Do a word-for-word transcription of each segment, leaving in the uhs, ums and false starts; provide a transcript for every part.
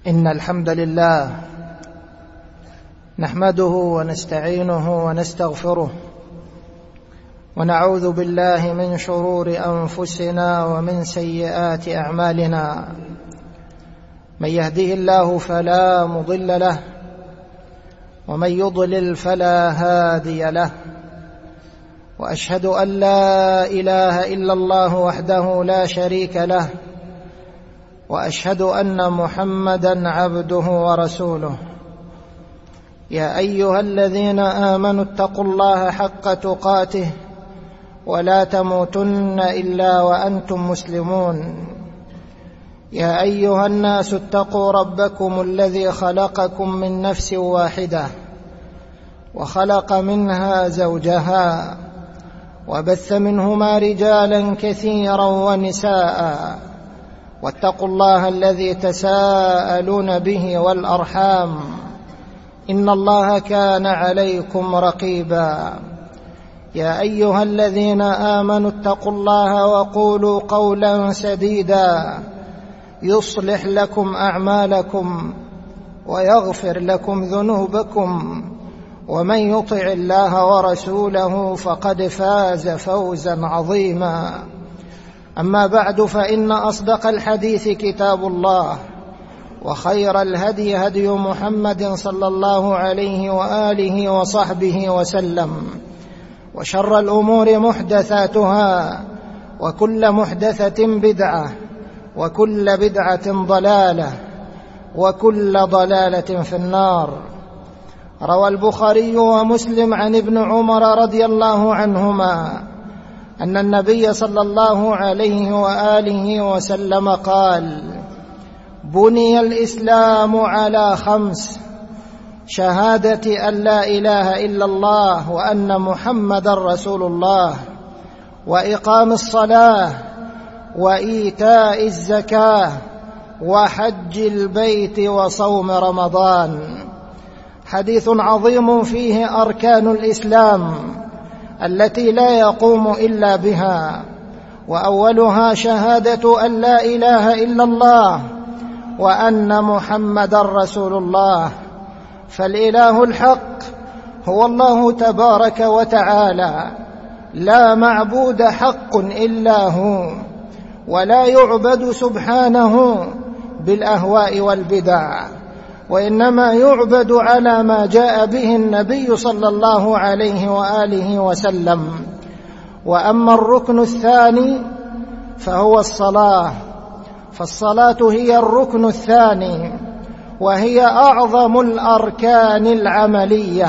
إن الحمد لله نحمده ونستعينه ونستغفره ونعوذ بالله من شرور أنفسنا ومن سيئات أعمالنا. من يهده الله فلا مضل له ومن يضلل فلا هادي له، وأشهد أن لا إله إلا الله وحده لا شريك له، وأشهد أن محمدًا عبده ورسوله. يا أيها الذين آمنوا اتقوا الله حق تقاته ولا تموتن إلا وأنتم مسلمون. يا أيها الناس اتقوا ربكم الذي خلقكم من نفس واحدة وخلق منها زوجها وبث منهما رجالا كثيرا ونساء، واتقوا الله الذي تساءلون به والأرحام إن الله كان عليكم رقيبا. يا أيها الذين آمنوا اتقوا الله وقولوا قولا سديدا يصلح لكم أعمالكم ويغفر لكم ذنوبكم، ومن يطع الله ورسوله فقد فاز فوزا عظيما. أما بعد، فإن أصدق الحديث كتاب الله، وخير الهدي هدي محمد صلى الله عليه وآله وصحبه وسلم، وشر الأمور محدثاتها، وكل محدثة بدعة، وكل بدعة ضلالة، وكل ضلالة في النار. روى البخاري ومسلم عن ابن عمر رضي الله عنهما أن النبي صلى الله عليه وآله وسلم قال: بني الإسلام على خمس: شهادة أن لا إله إلا الله وأن محمد رسول الله، وإقام الصلاة، وإيتاء الزكاة، وحج البيت، وصوم رمضان. حديث عظيم فيه أركان الإسلام التي لا يقوم إلا بها، وأولها شهادة أن لا إله إلا الله وأن محمد رسول الله. فالإله الحق هو الله تبارك وتعالى، لا معبود حق إلا هو، ولا يعبد سبحانه بالأهواء والبدع، وإنما يعبد على ما جاء به النبي صلى الله عليه وآله وسلم. وأما الركن الثاني فهو الصلاة، فالصلاة هي الركن الثاني، وهي أعظم الأركان العملية.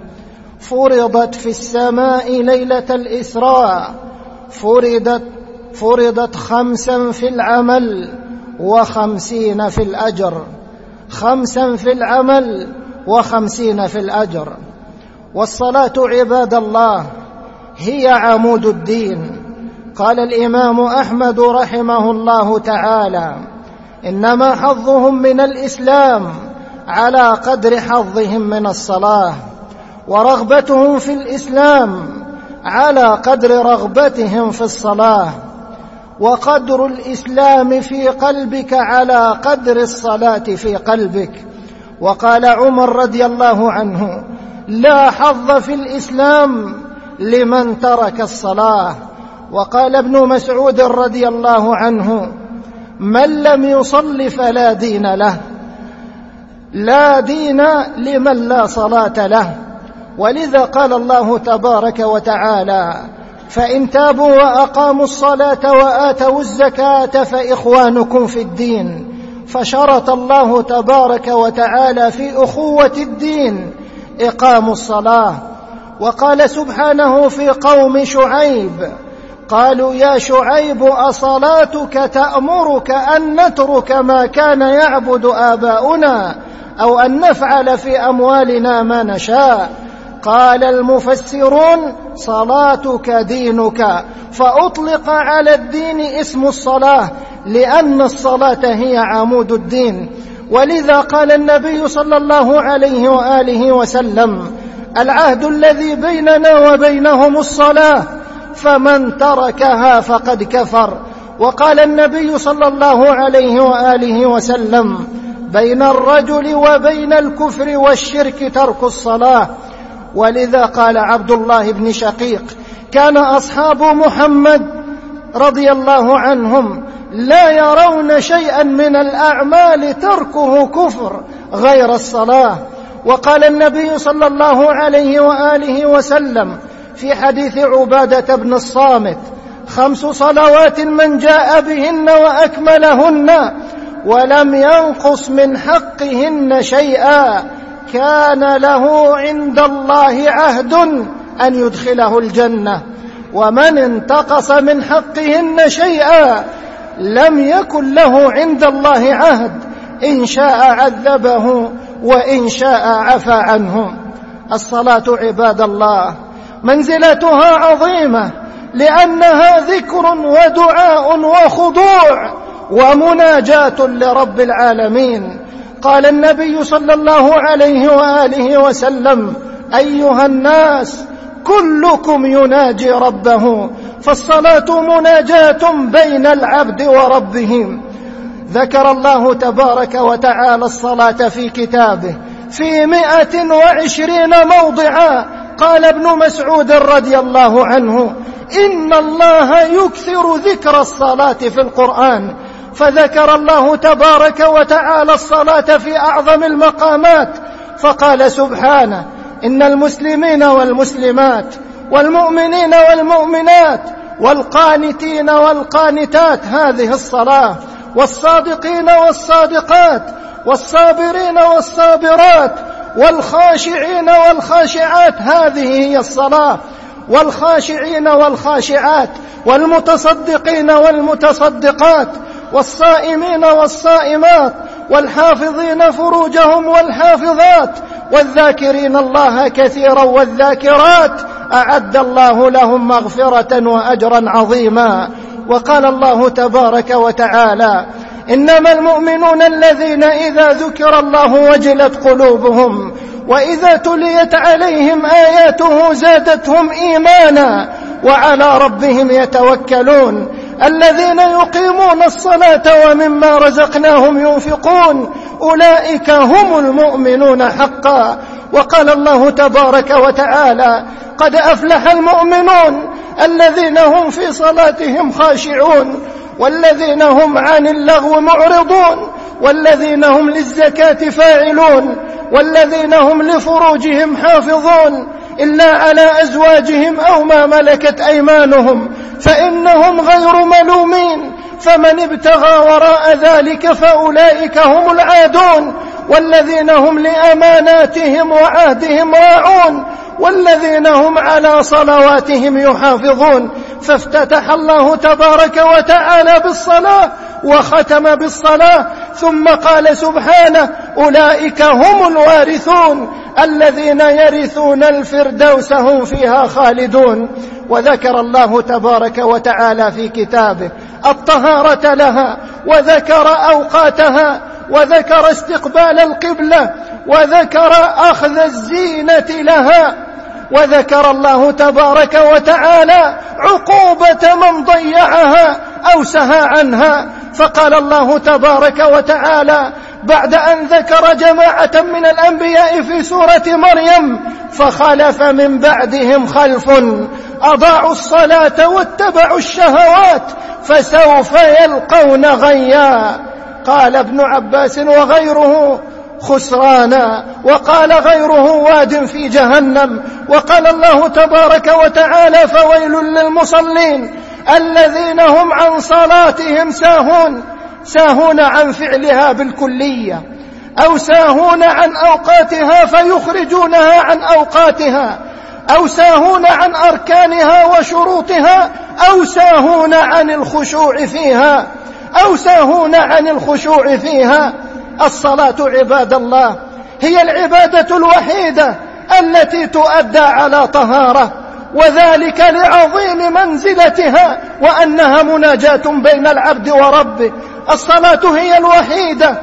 فرضت في السماء ليلة الإسراء، فرضت, فرضت خمسا في العمل وخمسين في الأجر، خمسا في العمل وخمسين في الأجر. والصلاة عباد الله هي عمود الدين. قال الإمام أحمد رحمه الله تعالى: إنما حظهم من الإسلام على قدر حظهم من الصلاة، ورغبتهم في الإسلام على قدر رغبتهم في الصلاة، وقدر الإسلام في قلبك على قدر الصلاة في قلبك. وقال عمر رضي الله عنه: لا حظ في الإسلام لمن ترك الصلاة. وقال ابن مسعود رضي الله عنه: من لم يصل فلا دين له، لا دين لمن لا صلاة له. ولذا قال الله تبارك وتعالى: فإن تابوا وأقاموا الصلاة وآتوا الزكاة فإخوانكم في الدين. فشرط الله تبارك وتعالى في أخوة الدين إقام الصلاة. وقال سبحانه في قوم شعيب: قالوا يا شعيب أصلاتك تأمرك أن نترك ما كان يعبد آباؤنا أو أن نفعل في أموالنا ما نشاء؟ قال المفسرون: صلاتك دينك. فأطلق على الدين اسم الصلاة لأن الصلاة هي عمود الدين. ولذا قال النبي صلى الله عليه وآله وسلم: العهد الذي بيننا وبينهم الصلاة، فمن تركها فقد كفر. وقال النبي صلى الله عليه وآله وسلم: بين الرجل وبين الكفر والشرك ترك الصلاة. ولذا قال عبد الله بن شقيق: كان أصحاب محمد رضي الله عنهم لا يرون شيئا من الأعمال تركه كفر غير الصلاة. وقال النبي صلى الله عليه وآله وسلم في حديث عبادة بن الصامت: خمس صلوات من جاء بهن وأكملهن ولم ينقص من حقهن شيئا كان له عند الله عهد أن يدخله الجنة، ومن انتقص من حقهن شيئا لم يكن له عند الله عهد، إن شاء عذبه وإن شاء عفى عنه. الصلاة عباد الله منزلتها عظيمة، لأنها ذكر ودعاء وخضوع ومناجاة لرب العالمين. قال النبي صلى الله عليه وآله وسلم: أيها الناس كلكم يناجي ربه، فالصلاة مناجاة بين العبد وربه. ذكر الله تبارك وتعالى الصلاة في كتابه في مئة وعشرين موضعا. قال ابن مسعود رضي الله عنه: إن الله يكثر ذكر الصلاة في القرآن، فذكر الله تبارك وتعالى الصلاة في أعظم المقامات، فقال سبحانه: إن المسلمين والمسلمات والمؤمنين والمؤمنات والقانتين والقانتات هذه الصلاة، والصادقين والصادقات والصابرين والصابرات والخاشعين والخاشعات هذه هي الصلاة، والخاشعين والخاشعات والمتصدقين والمتصدقات والصائمين والصائمات والحافظين فروجهم والحافظات والذاكرين الله كثيرا والذاكرات أعد الله لهم مغفرة وأجرا عظيما. وقال الله تبارك وتعالى: إنما المؤمنون الذين إذا ذكر الله وجلت قلوبهم وإذا تليت عليهم آياته زادتهم إيمانا وعلى ربهم يتوكلون الذين يقيمون الصلاة ومما رزقناهم ينفقون أولئك هم المؤمنون حقا. وقال الله تبارك وتعالى: قد أفلح المؤمنون الذين هم في صلاتهم خاشعون والذين هم عن اللغو معرضون والذين هم للزكاة فاعلون والذين هم لفروجهم حافظون إلا على أزواجهم أو ما ملكت أيمانهم فإنهم غير ملومين، فمن ابتغى وراء ذلك فأولئك هم العادون والذين هم لأماناتهم وعهدهم راعون والذين هم على صلواتهم يحافظون. فافتتح الله تبارك وتعالى بالصلاة وختم بالصلاة، ثم قال سبحانه: أولئك هم الوارثون الذين يرثون الفردوس هم فيها خالدون. وذكر الله تبارك وتعالى في كتابه الطهارة لها، وذكر أوقاتها، وذكر استقبال القبلة، وذكر أخذ الزينة لها، وذكر الله تبارك وتعالى عقوبة من ضيعها أو سهى عنها. فقال الله تبارك وتعالى بعد أن ذكر جماعة من الأنبياء في سورة مريم: فخلف من بعدهم خلف أضاعوا الصلاة واتبعوا الشهوات فسوف يلقون غيا. قال ابن عباس وغيره: خسرانا، وقال غيره: واد في جهنم. وقال الله تبارك وتعالى: فويل للمصلين الذين هم عن صلاتهم ساهون، ساهون عن فعلها بالكلية، أو ساهون عن أوقاتها فيخرجونها عن أوقاتها، أو ساهون عن أركانها وشروطها، أو ساهون عن الخشوع فيها، أو ساهون عن الخشوع فيها. الصلاة عباد الله هي العبادة الوحيدة التي تؤدى على طهارة، وذلك لعظيم منزلتها وأنها مناجاة بين العبد وربه. الصلاة هي الوحيدة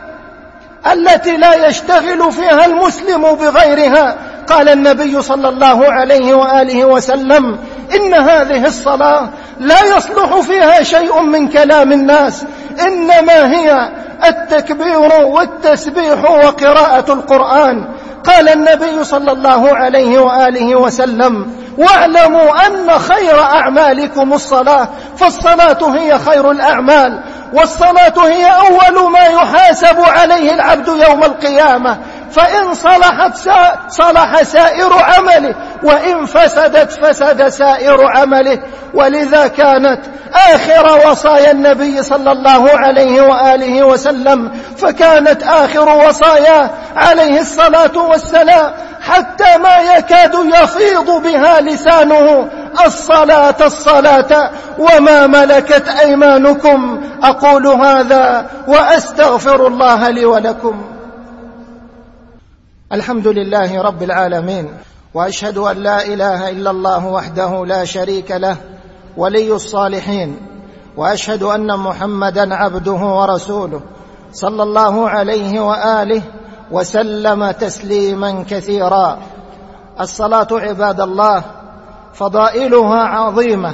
التي لا يشتغل فيها المسلم بغيرها. قال النبي صلى الله عليه وآله وسلم: إن هذه الصلاة لا يصلح فيها شيء من كلام الناس، إنما هي التكبير والتسبيح وقراءة القرآن. قال النبي صلى الله عليه وآله وسلم: واعلموا أن خير أعمالكم الصلاة، فالصلاة هي خير الأعمال، والصلاة هي أول ما يحاسب عليه العبد يوم القيامة، فإن صلحت صلح سائر عمله، وإن فسدت فسد سائر عمله. ولذا كانت آخر وصايا النبي صلى الله عليه وآله وسلم، فكانت آخر وصايا عليه الصلاة والسلام حتى ما يكاد يفيض بها لسانه: الصلاة الصلاة وما ملكت أيمانكم. أقول هذا وأستغفر الله لي ولكم. الحمد لله رب العالمين، وأشهد أن لا إله إلا الله وحده لا شريك له ولي الصالحين، وأشهد أن محمدًا عبده ورسوله صلى الله عليه وآله وسلم تسليما كثيرا. الصلاة عباد الله فضائلها عظيمة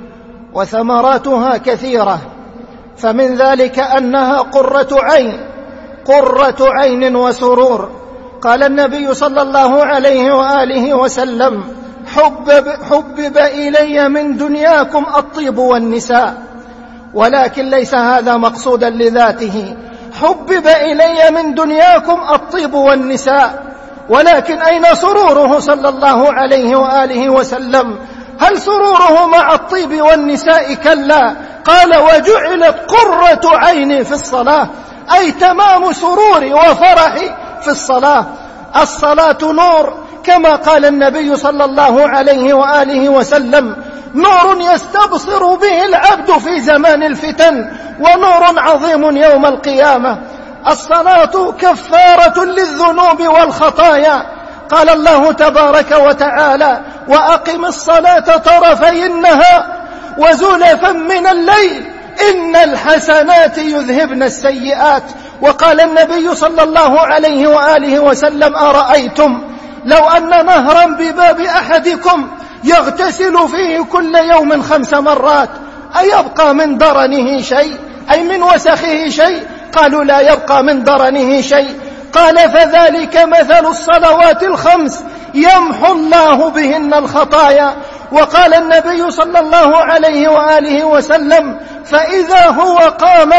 وثمراتها كثيرة، فمن ذلك أنها قرة عين قرة عين وسرور. قال النبي صلى الله عليه وآله وسلم: حبب, حبب إلي من دنياكم الطيب والنساء، ولكن ليس هذا مقصودا لذاته. حبب إلي من دنياكم الطيب والنساء، ولكن أين سروره صلى الله عليه وآله وسلم؟ هل سروره مع الطيب والنساء؟ كلا. قال: وجعلت قرة عيني في الصلاة، أي تمام سروري وفرحي في الصلاة. الصلاة نور، كما قال النبي صلى الله عليه وآله وسلم: نور يستبصر به العبد في زمان الفتن، ونور عظيم يوم القيامة. الصلاة كفارة للذنوب والخطايا. قال الله تبارك وتعالى: وأقم الصلاة طرفي النهار وزلفا من الليل إن الحسنات يذهبن السيئات. وقال النبي صلى الله عليه وآله وسلم: أرأيتم لو أن نهرا بباب أحدكم يغتسل فيه كل يوم خمس مرات أيبقى من درنه شيء، أي من وسخه شيء؟ قالوا: لا يبقى من درنه شيء. قال: فذلك مثل الصلوات الخمس يمحو الله بهن الخطايا. وقال النبي صلى الله عليه وآله وسلم: فإذا هو قام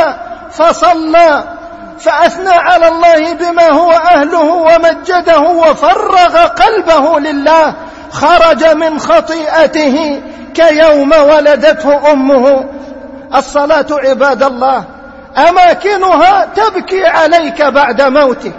فصلى فأثنى على الله بما هو أهله ومجده وفرغ قلبه لله، خرج من خطيئته كيوم ولدته أمه. الصلاة عباد الله أماكنها تبكي عليك بعد موتك،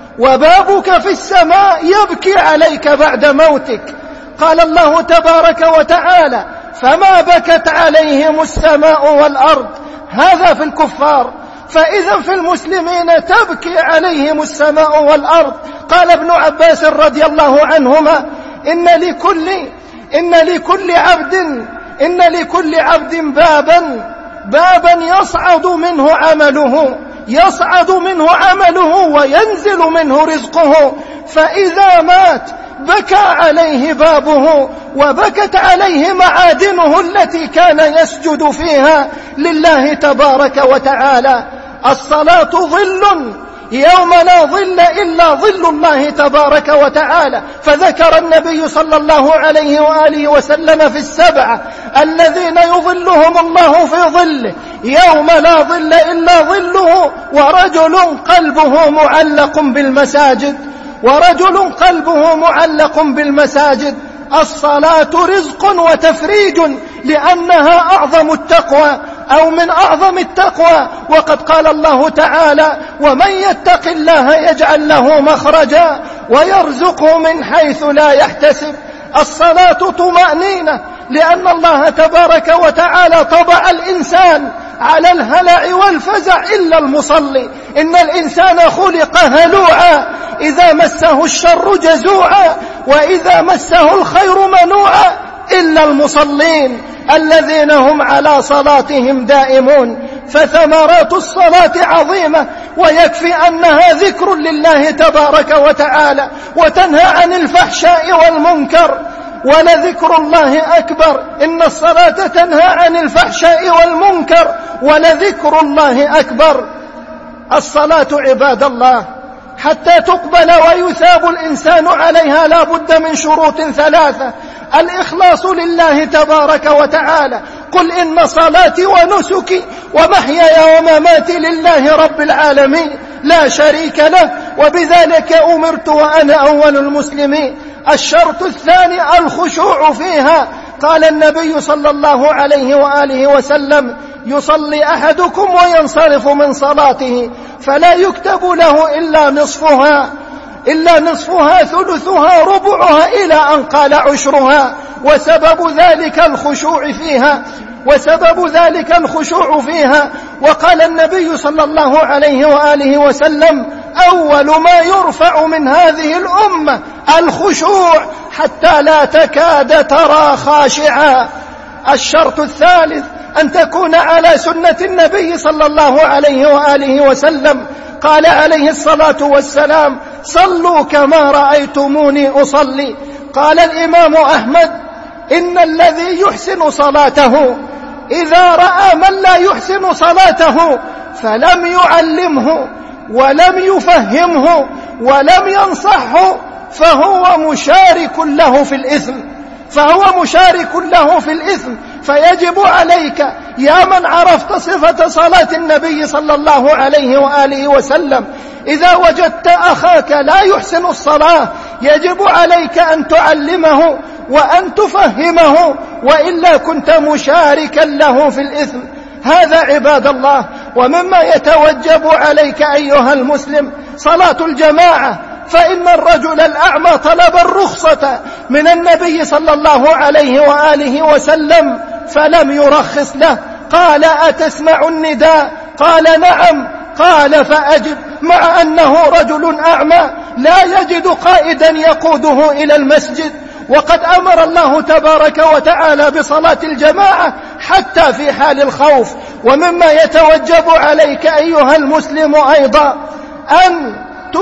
وبابك في السماء يبكي عليك بعد موتك. قال الله تبارك وتعالى: فما بكت عليهم السماء والأرض. هذا في الكفار، فإذا في المسلمين تبكي عليهم السماء والأرض. قال ابن عباس رضي الله عنهما: إن لكل إن لكل عبد إن لكل عبد بابا بابا يصعد منه عمله يصعد منه عمله وينزل منه رزقه، فإذا مات بكى عليه بابه وبكت عليه معادنه التي كان يسجد فيها لله تبارك وتعالى. الصلاة ظل يوم لا ظل إلا ظل الله تبارك وتعالى. فذكر النبي صلى الله عليه وآله وسلم في السبعة الذين يظلهم الله في ظله يوم لا ظل إلا ظله: ورجل قلبه معلق بالمساجد ورجل قلبه معلق بالمساجد. الصلاة رزق وتفريج، لأنها أعظم التقوى أو من أعظم التقوى. وقد قال الله تعالى: ومن يتق الله يجعل له مخرجا ويرزقه من حيث لا يحتسب. الصلاة طمأنينة، لأن الله تبارك وتعالى طبع الإنسان على الهلع والفزع إلا المصلي. إن الإنسان خلق هلوعا، إذا مسه الشر جزوعا وإذا مسه الخير منوعا، إلا المصلين الذين هم على صلاتهم دائمون. فثمرات الصلاة عظيمة، ويكفي أنها ذكر لله تبارك وتعالى وتنهى عن الفحشاء والمنكر. ولذكر الله أكبر. إن الصلاة تنهى عن الفحشاء والمنكر، ولذكر الله أكبر. الصلاة عباد الله حتى تقبل ويثاب الإنسان عليها لا بد من شروط ثلاثة: الإخلاص لله تبارك وتعالى. قل إن صلاتي ونسكي ومحياي ومماتي لله رب العالمين لا شريك له وبذلك أمرت وأنا أول المسلمين. الشرط الثاني الخشوع فيها. قال النبي صلى الله عليه وآله وسلم: يصلي أحدكم وينصرف من صلاته فلا يكتب له إلا نصفها إلا نصفها ثلثها ربعها إلى أن قال عشرها. وسبب ذلك الخشوع فيها وسبب ذلك الخشوع فيها وقال النبي صلى الله عليه وآله وسلم: أول ما يرفع من هذه الأمة الخشوع حتى لا تكاد ترى خاشعا. الشرط الثالث أن تكون على سنة النبي صلى الله عليه وآله وسلم. قال عليه الصلاة والسلام: صلوا كما رأيتموني أصلي. قال الإمام أحمد: إن الذي يحسن صلاته إذا رأى من لا يحسن صلاته فلم يعلمه ولم يفهمه ولم ينصحه فهو مشارك له في الإثم فهو مشارك له في الإثم فيجب عليك يا من عرفت صفة صلاة النبي صلى الله عليه وآله وسلم، إذا وجدت أخاك لا يحسن الصلاة يجب عليك أن تعلمه وأن تفهمه، وإلا كنت مشاركا له في الإثم. هذا عباد الله. ومما يتوجب عليك أيها المسلم صلاة الجماعة، فإن الرجل الأعمى طلب الرخصة من النبي صلى الله عليه وآله وسلم فلم يرخص له. قال: أتسمع النداء؟ قال: نعم. قال: فأجب. مع أنه رجل أعمى لا يجد قائدا يقوده إلى المسجد، وقد أمر الله تبارك وتعالى بصلاة الجماعة حتى في حال الخوف. ومما يتوجب عليك أيها المسلم أيضا أن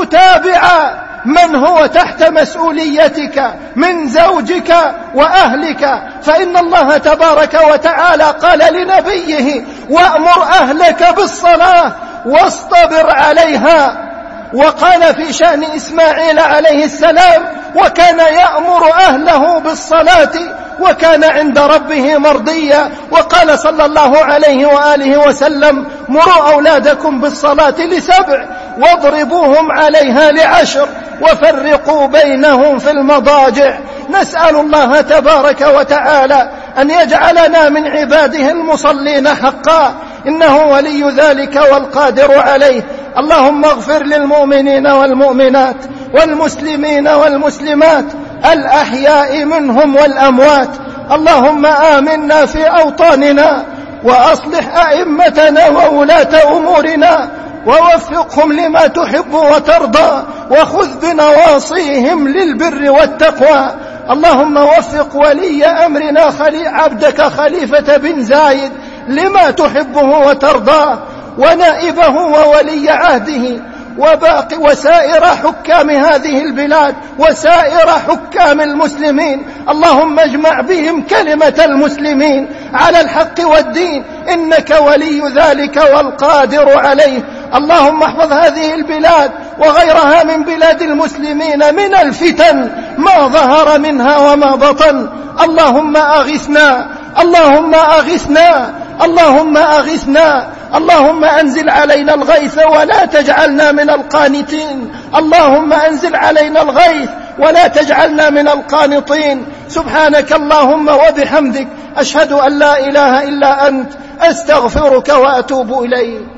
تتابع من هو تحت مسؤوليتك من زوجك وأهلك، فإن الله تبارك وتعالى قال لنبيه: وأمر أهلك بالصلاة واصطبر عليها. وقال في شأن إسماعيل عليه السلام: وكان يأمر أهله بالصلاة وكان عند ربه مرضيا. وقال صلى الله عليه وآله وسلم: مروا أولادكم بالصلاة لسبع واضربوهم عليها لعشر وفرقوا بينهم في المضاجع. نسأل الله تبارك وتعالى أن يجعلنا من عباده المصلين حقا، إنه ولي ذلك والقادر عليه. اللهم اغفر للمؤمنين والمؤمنات والمسلمين والمسلمات الأحياء منهم والأموات. اللهم آمنا في أوطاننا وأصلح أئمتنا وولاة أمورنا ووفقهم لما تحب وترضى، وخذ بنواصيهم للبر والتقوى. اللهم وفق ولي أمرنا خلي عبدك خليفة بن زايد لما تحبه وترضاه، ونائبه وولي عهده وباقي وسائر حكام هذه البلاد وسائر حكام المسلمين. اللهم اجمع بهم كلمة المسلمين على الحق والدين، إنك ولي ذلك والقادر عليه. اللهم احفظ هذه البلاد وغيرها من بلاد المسلمين من الفتن ما ظهر منها وما بطن. اللهم أغثنا اللهم أغثنا اللهم أغثنا اللهم أنزل علينا الغيث ولا تجعلنا من القانتين. اللهم أنزل علينا الغيث ولا تجعلنا من القانطين. سبحانك اللهم وبحمدك، أشهد أن لا إله إلا أنت، أستغفرك وأتوب إليك.